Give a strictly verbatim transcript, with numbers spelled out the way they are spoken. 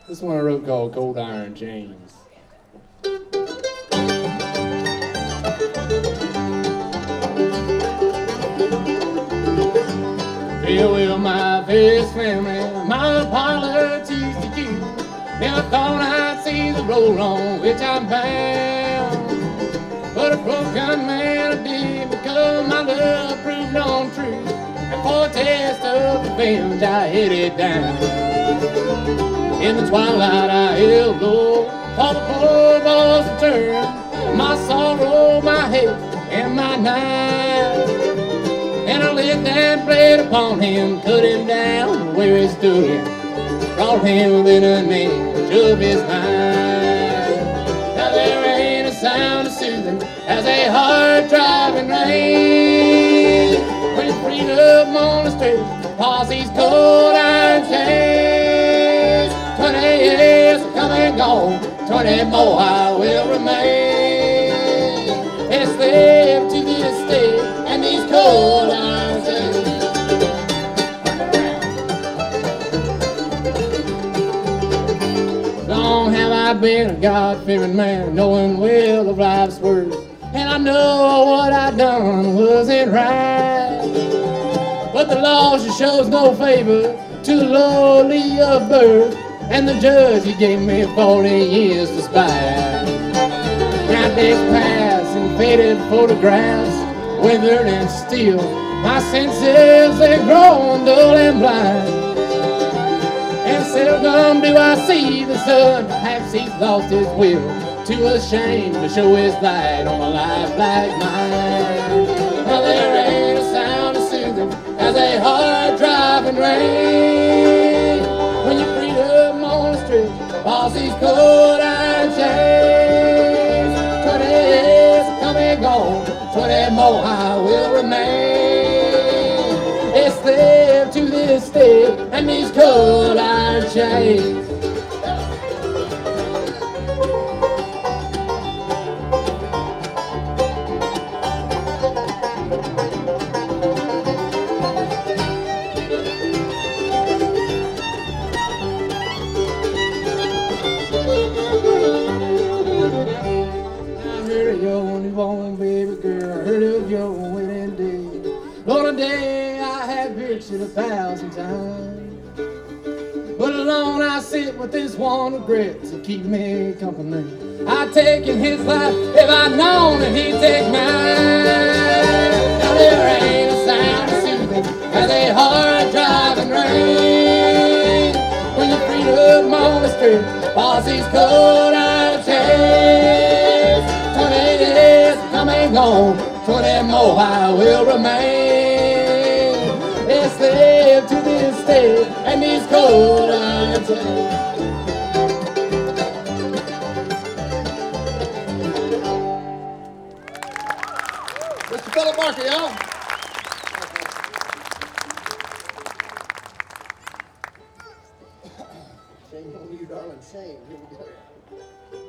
This one I wrote called Cold Iron Chains. Farewell, my best family, my apologies to you. Never thought I'd see the road on which I'm bound. But a broken man I did because my love proved untrue. And for a test of revenge I headed down. In the twilight I held low for the poor boys to turn. My sorrow, my hate, and my knife. And I lit that blade upon him, cut him down where he stood. Brought him within an inch of his life. Now there ain't a sound of soothing as a hard driving rain. When you freed up on the street, pause these cold iron chains. Twenty years have come and gone, twenty more I will remain. A slave to this state and these cold iron chains. Long have I been a God-fearing man, knowing well of life's worth, and I know what I done wasn't right. But the law sure shows no favor to the lowly of birth, and the judge, he gave me forty years to spare. Now days pass and faded photographs, withered and still, my senses, they've grown dull and blind. And seldom do I see the sun, perhaps he's lost his will, too ashamed to show his light on a life like mine. Now there ain't a sound of soothing as a hard driving rain. When you freed up on the street, pause these cold iron chains. Twenty years come and gone, twenty more I will remain. A slave to this state and these cold iron chains. Baby girl, I heard of your wedding day. Lord, a day I had pictured a thousand times. But alone I sit with this one regret to keep me company. I'd taken his life if I'd known that he'd take mine. Now there ain't a sound of soothing as a hard driving rain. When you freed up on the street, pause these cold iron chains. Twenty years come and gone, twenty more I will remain. A slave to this state and these cold iron chains. Mister Philip Barker, y'all. Shame on you, darling, shame. Here we go.